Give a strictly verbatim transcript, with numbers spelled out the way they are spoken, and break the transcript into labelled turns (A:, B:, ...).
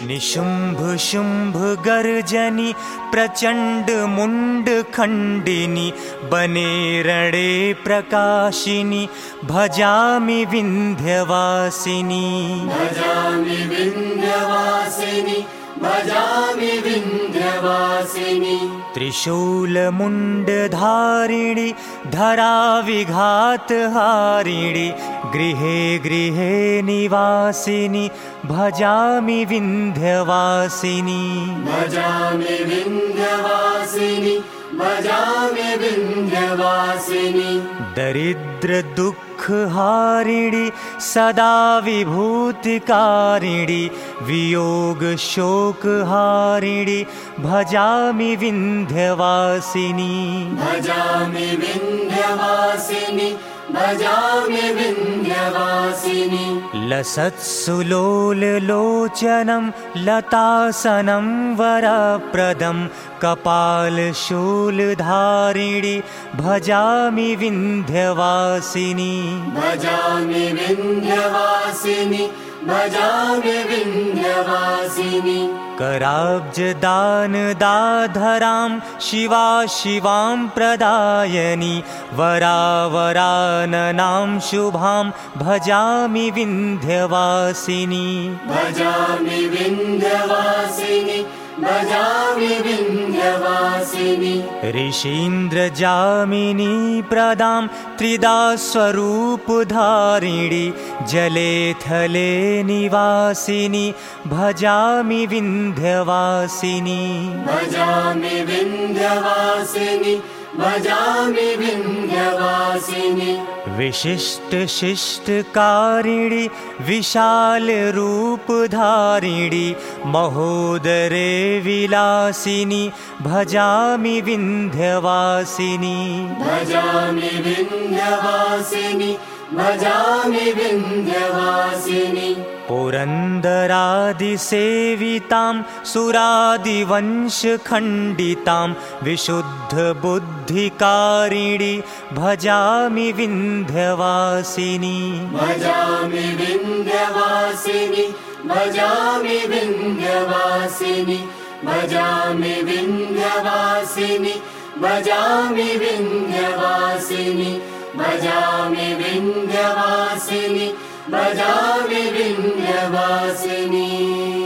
A: निशुम्भ शुम्भ गर्जनी प्रचंड मुंड खंडिनी बने रणे प्रकाशिनी भजामि विंध्यवासिनी
B: भजामि विंध्यवासिनी भजामि विंध्यवासिनी
A: त्रिशूलमुण्डधारिणी धराविघातहारिणी गृहे गृहे निवासिनी भजामि विंध्यवासिनी
B: भजामि विंध्यवासिनी भजामि विंध्यवासिनी
A: दरिद्र दुःखहारिणी सदा विभूतिकारिणी वियोग शोकहारिणी भजामि विंध्यवासिनी
B: भजामि विंध्यवासिनी भजामि विंध्यवासिनी
A: लसत्सुलोललोचनं लतासनं वरप्रदं कपालशूलधारिणी भजामि विंध्यवासिनी
B: भजामि विंध्यवासिनी भजामि विंध्यवासिनी
A: कराब्जदानदाधरां शिवा शिवां प्रदायनी वरावराननां शुभां भजामि विंध्यवासिनी
B: भजामि विंध्यवासिनी भजामि विंध्यवासिनी
A: ऋषीन्द्रजामिनी प्रदां त्रिदा स्वरूपधारिणी जले थले निवासिनी भजामि विंध्यवासिनी
B: भजामि विंध्यवासिनी भजामि विंध्यवासिनी
A: विशिष्टशिष्टकारिणी विशालरूपधारिणी महोदरे विलासिनी भजामि विंध्यवासिनी
B: भजामि विंध्यवासिनी भजामि विंध्यवासिनी
A: पुरन्दरादिसेवितां सुरादिवंशखण्डितां विशुद्धबुद्धिकारिणी भजामि विंध्यवासिनी
B: भजामि विंध्यवासिनी भजामि विंध्यवासिनी भजामि विंध्यवासिनी भजामि विंध्यवासिनी भजामि विंध्यवासिनी भजामि विंध्यवासिनी।